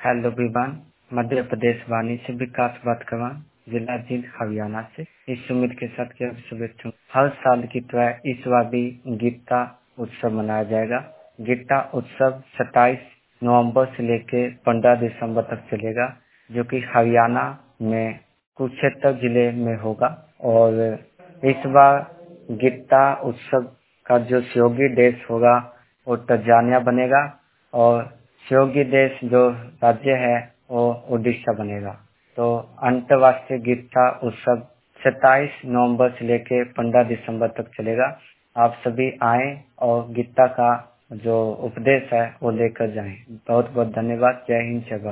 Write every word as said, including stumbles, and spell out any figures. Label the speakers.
Speaker 1: Hello Vivaan, Madhya Pradesh वाणी से विकास बात करवा, जिला जींद हरियाणा से। इस उम्मीद के साथ कि शुभेच्छा। हर साल की तरह इस बार भी गीता उत्सव मनाया जाएगा। गीता उत्सव सत्ताईस नवंबर से लेकर पंद्रह दिसंबर तक चलेगा, जो कि हरियाणा में कुरुक्षेत्र जिले में होगा। और इस बार गीता उत्सव का जो सहयोगी देश होगा वो तंजानिया बनेगा और सहयोगी देश जो राज्य है वो उड़ीसा बनेगा। तो अंतर्राष्ट्रीय गीता उत्सव सत्ताईस नवंबर से लेकर पंद्रह दिसंबर तक चलेगा। आप सभी आएं और गीता का जो उपदेश है वो लेकर जाएं। बहुत बहुत धन्यवाद। जय हिंद, जय भारत।